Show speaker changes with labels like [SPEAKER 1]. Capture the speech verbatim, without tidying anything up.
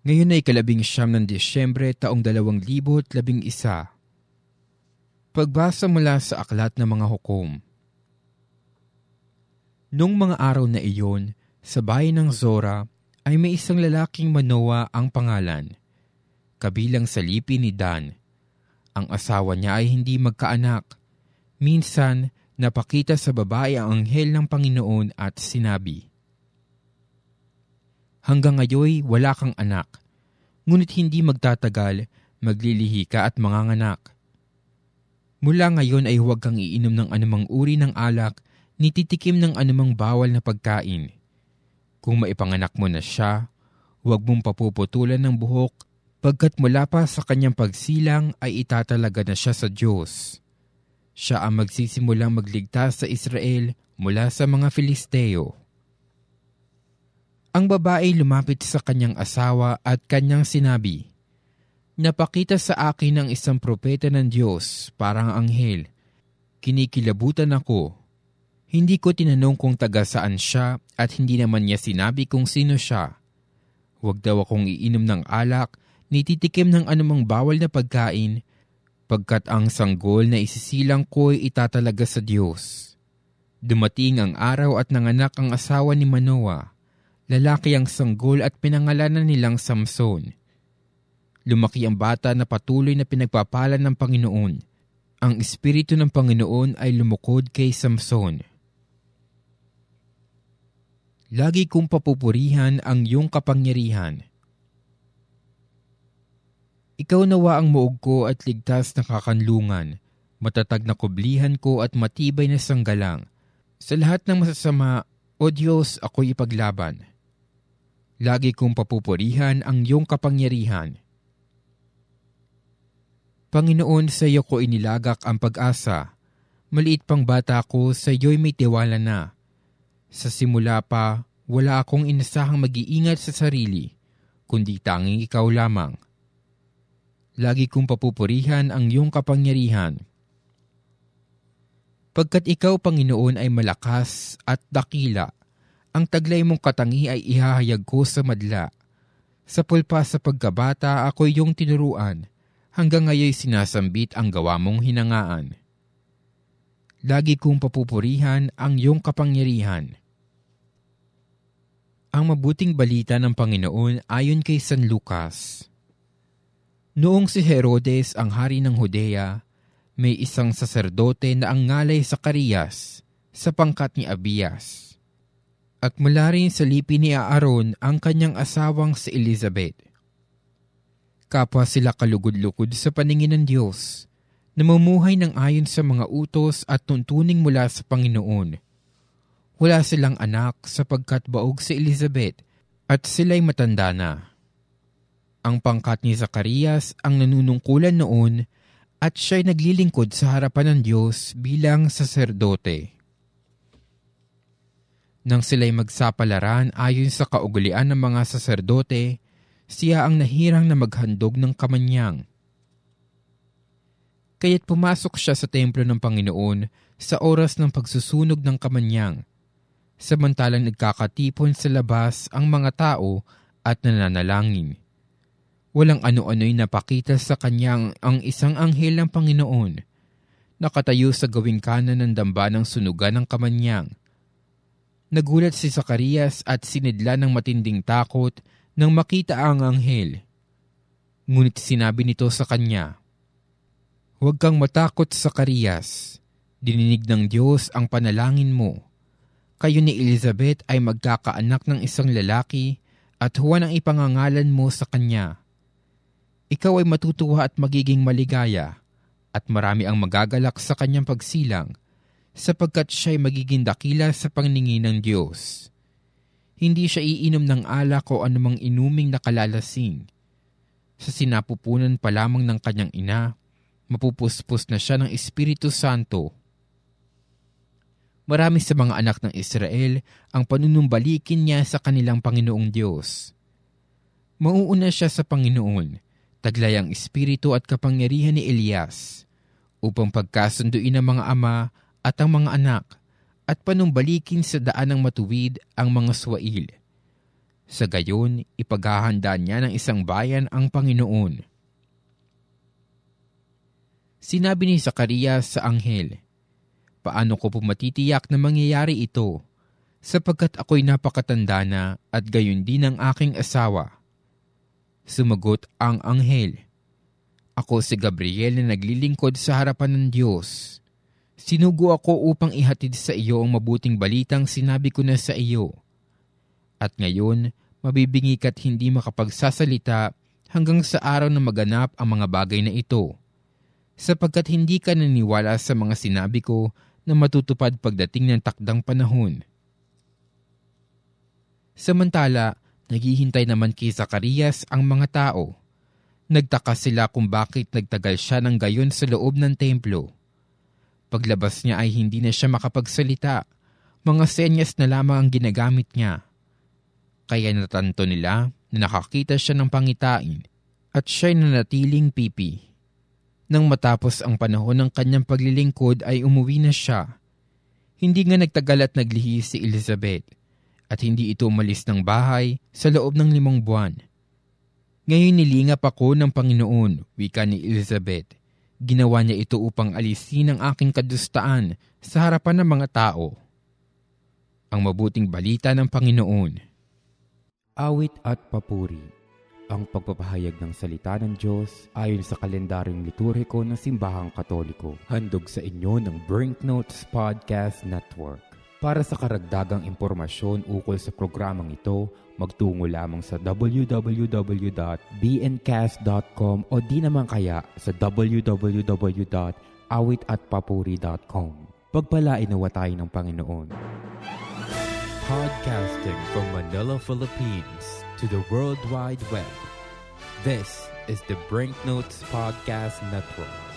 [SPEAKER 1] Ngayon ay ikalabing siyam ng Disyembre taong dalawang libo't labing isa. Pagbasa mula sa Aklat ng Mga Hukom. Nung mga araw na iyon, sa bayan ng Zora ay may isang lalaking Manoa ang pangalan, kabilang sa lipi ni Dan. Ang asawa niya ay hindi magkaanak. Minsan, napakita sa babae ang anghel ng Panginoon at sinabi, "Hanggang ngayon wala kang anak, ngunit hindi magtatagal, maglilihi ka at manganganak. Mula ngayon ay huwag kang iinom ng anumang uri ng alak, ni titikim ng anumang bawal na pagkain. Kung maipanganak mo na siya, huwag mong papuputulan ng buhok, pagkat mula pa sa kanyang pagsilang ay itatalaga na siya sa Diyos. Siya ang magsisimulang magligtas sa Israel mula sa mga Filisteo." Ang babae lumapit sa kanyang asawa at kanyang sinabi, "Napakita sa akin ng isang propeta ng Diyos, parang anghel. Kinikilabutan ako. Hindi ko tinanong kung taga saan siya at hindi naman niya sinabi kung sino siya. Huwag daw akong iinom ng alak, ni titikim ng anumang bawal na pagkain, pagkat ang sanggol na isisilang ko'y itatalaga sa Diyos." Dumating ang araw at nanganak ang asawa ni Manoa. Lalaki ang sanggol at pinangalanan nilang Samson. Lumaki ang bata na patuloy na pinagpapalan ng Panginoon. Ang Espiritu ng Panginoon ay lumukod kay Samson. Lagi kong papupurihan ang iyong kapangyarihan. Ikaw nawa ang muog ko at ligtas na kakanlungan, matatag na kublihan ko at matibay na sanggalang. Sa lahat ng masasama, O Diyos, ako'y ipaglaban. Lagi kong papupurihan ang iyong kapangyarihan. Panginoon, sa iyo ko inilagak ang pag-asa. Maliit pang bata ko, sa iyo'y may tiwala na. Sa simula pa, wala akong inasahang mag-iingat sa sarili, kundi tanging ikaw lamang. Lagi kong papupurihan ang iyong kapangyarihan. Pagkat ikaw, Panginoon, ay malakas at dakila, ang taglay mong katangi ay ihahayag ko sa madla. Sa pulpa sa pagkabata ako'y iyong tinuruan, hanggang ngayon sinasambit ang gawa mong hinangaan. Lagi kong papupurihan ang iyong kapangyarihan. Ang mabuting balita ng Panginoon ayon kay San Lucas. Noong si Herodes ang hari ng Judea, may isang saserdote na ang ngalay Zacarias sa pangkat ni Abias. At mula rin sa lipi ni Aaron ang kanyang asawang si Elizabeth. Kapwa sila kalugod-lugod sa paningin ng Diyos, namumuhay ng ayon sa mga utos at tuntuning mula sa Panginoon. Wala silang anak sapagkat baog si Elizabeth at sila'y matanda na. Ang pangkat ni Zacarias ang nanunungkulan noon at siya'y naglilingkod sa harapan ng Diyos bilang saserdote. Nang sila'y magsapalaran ayon sa kaugalian ng mga saserdote, siya ang nahirang na maghandog ng kamanyang. Kaya't pumasok siya sa templo ng Panginoon sa oras ng pagsusunog ng kamanyang, samantalang nagkakatipon sa labas ang mga tao at nananalangin. Walang ano-ano'y napakita sa kanyang ang isang anghel ng Panginoon, nakatayo sa gawing kanan ng damba ng sunugan ng kamanyang. Nagulat si Zacarias at sinidla ng matinding takot nang makita ang anghel. Ngunit sinabi nito sa kanya, "Huwag kang matakot, Zacarias. Dininig ng Diyos ang panalangin mo. Kayo ni Elizabeth ay magkakaanak ng isang lalaki at Juan ang ipangangalan mo sa kanya. Ikaw ay matutuwa at magiging maligaya at marami ang magagalak sa kanyang pagsilang, sapagkat siya'y magiging dakila sa paningin ng Diyos. Hindi siya iinom ng alak o anumang inuming nakalalasing. Sa sinapupunan pa lamang ng kanyang ina, mapupuspos na siya ng Espiritu Santo. Marami sa mga anak ng Israel ang panunumbalikin niya sa kanilang Panginoong Diyos. Mauuna siya sa Panginoon, taglay ang espiritu at kapangyarihan ni Elias, upang pagkasunduin ang mga ama at ang mga anak, at panumbalikin sa daan ng matuwid ang mga swail. Sa gayon, ipaghahanda niya ng isang bayan ang Panginoon. Sinabi ni Zacarias sa anghel, "Paano ko po matitiyak na mangyayari ito, sapagkat ako'y napakatanda na at gayon din ang aking asawa?" Sumagot ang anghel, "Ako si Gabriel na naglilingkod sa harapan ng Diyos. Sinugo ako upang ihatid sa iyo ang mabuting balitang sinabi ko na sa iyo. At ngayon, mabibingi ka't hindi makapagsasalita hanggang sa araw na maganap ang mga bagay na ito, sapagkat hindi ka naniwala sa mga sinabi ko na matutupad pagdating ng takdang panahon." Samantala, naghihintay naman kay Zacarias ang mga tao. Nagtaka sila kung bakit nagtagal siya ng gayon sa loob ng templo. Paglabas niya ay hindi na siya makapagsalita. Mga senyas na lamang ang ginagamit niya. Kaya natanto nila na nakakita siya ng pangitain at siya'y nanatiling pipi. Nang matapos ang panahon ng kanyang paglilingkod ay umuwi na siya. Hindi nga nagtagal at naglihi si Elizabeth at hindi ito umalis ng bahay sa loob ng limang buwan. "Ngayon nilingap ako ng Panginoon," wika ni Elizabeth. "Ginawa niya ito upang alisin ang aking kadustaan sa harapan ng mga tao." Ang mabuting balita ng Panginoon.
[SPEAKER 2] Awit at papuri. Ang pagpapahayag ng salita ng Diyos ayon sa kalendaryong liturhiko ng Simbahang Katoliko. Handog sa inyo ng Brinknotes Podcast Network. Para sa karagdagang impormasyon ukol sa programang ito, magtungo lamang sa w w w dot b n cast dot com o di naman kaya sa w w w dot awit at papuri dot com. Pagpalain nawa tayo ng Panginoon.
[SPEAKER 3] Podcasting from Manila, Philippines to the World Wide Web. This is the Brinknotes Podcast Network.